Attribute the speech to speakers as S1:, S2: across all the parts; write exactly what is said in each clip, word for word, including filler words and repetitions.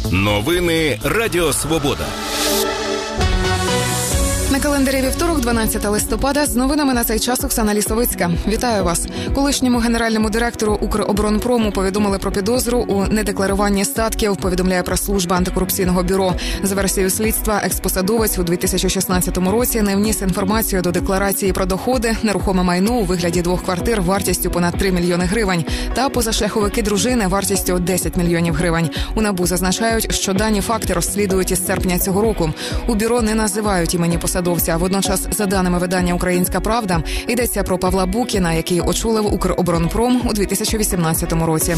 S1: Новини Радіо Свобода.
S2: На календарі вівторок, дванадцятого листопада, з новинами на цей час Оксана Лісовицька. Вітаю вас. Колишньому генеральному директору «Укроборонпрому» повідомили про підозру у недекларуванні статків, повідомляє прес-служба антикорупційного бюро. За версією слідства, експосадовець у дві тисячі шістнадцятому році не вніс інформацію до декларації про доходи, нерухоме майно у вигляді двох квартир вартістю понад три мільйони гривень та позашляховики дружини вартістю десять мільйонів гривень. У НАБУ зазначають, що дані факти розслідують із серпня цього року. У бюро не називають імені посадовця. Водночас, за даними видання «Українська правда», йдеться про Павла Букіна, який очолив «Укроборонпром» у дві тисячі вісімнадцятому році.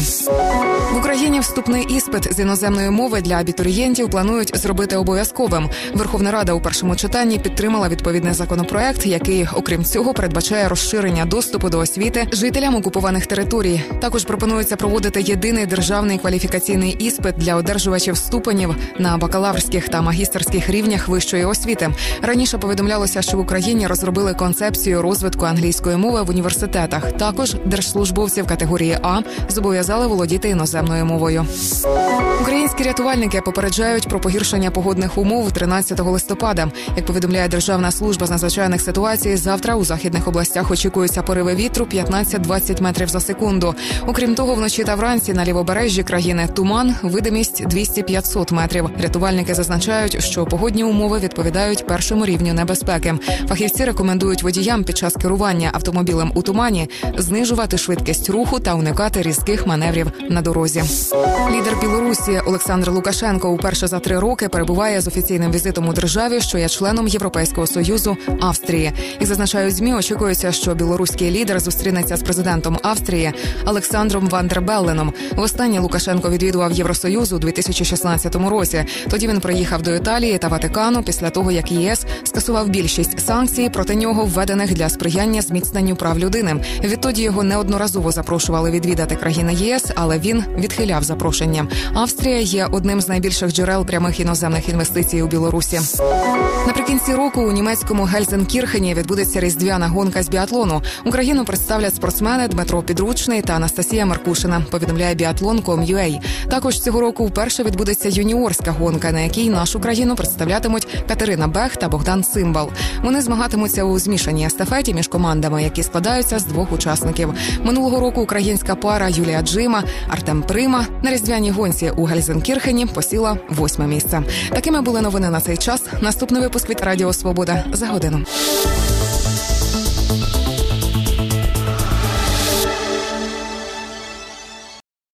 S2: В Україні вступний іспит з іноземної мови для абітурієнтів планують зробити обов'язковим. Верховна Рада у першому читанні підтримала відповідний законопроект, який, окрім цього, передбачає розширення доступу до освіти жителям окупованих територій. Також пропонується проводити єдиний державний кваліфікаційний іспит для одержувачів ступенів на бакалаврських та магістерських рівнях вищої освіти. Раніше повідомлялося, що в Україні розробили концепцію розвитку англійської мови в університетах. Також держслужбовців категорії А зобов'язали володіти іноземною мовою. Українські рятувальники попереджають про погіршення погодних умов тринадцятого листопада. Як повідомляє Державна служба з надзвичайних ситуацій, завтра у західних областях очікуються пориви вітру п'ятнадцять-двадцять метрів за секунду. Окрім того, вночі та вранці на лівобережжі країни туман, видимість двісті-п'ятсот метрів. Рятувальники зазначають, що погодні умови відповідають першому рівню небезпеки. Фахівці рекомендують водіям під час керування автомобілем у тумані знижувати швидкість руху та уникати різких маневрів на дорозі. Лідер Білорусі Олександр Лукашенко уперше за три роки перебуває з офіційним візитом у державі, що є членом Європейського Союзу – Австрії. І зазначають ЗМІ, очікується, що білоруський лідер зустрінеться з президентом Австрії Олександром Ван дер Белленом. Востаннє Лукашенко відвідував Євросоюз у дві тисячі шістнадцятому році. Тоді він приїхав до Італії та Ватикану після того, як ЄС скасував більшість санкцій проти нього, введених для сприяння зміцненню прав людини. Відтоді його неодноразово запрошували відвідати країни ЄС, але він відхиляв запрошення. Австрія є одним з найбільших джерел прямих іноземних інвестицій у Білорусі. Наприкінці року у німецькому Гельзенкірхені відбудеться різдвяна гонка з біатлону. Україну представлять спортсмени Дмитро Підручний та Анастасія Маркушина, повідомляє біатлон крапка ком крапка ю а. Також цього року вперше відбудеться юніорська гонка, на якій нашу країну представлятимуть Катерина Бех та Богдан Цимбал. Вони змагатимуться у змішаній естафеті між командами, які складаються з двох учасників. Минулого року українська пара Юлія Джима, Артем Прима на різдвяній гонці у Гельзенкірхені посіла восьме місце. Такими були новини на цей час. Наступний випуск від Радіо Свобода за годину.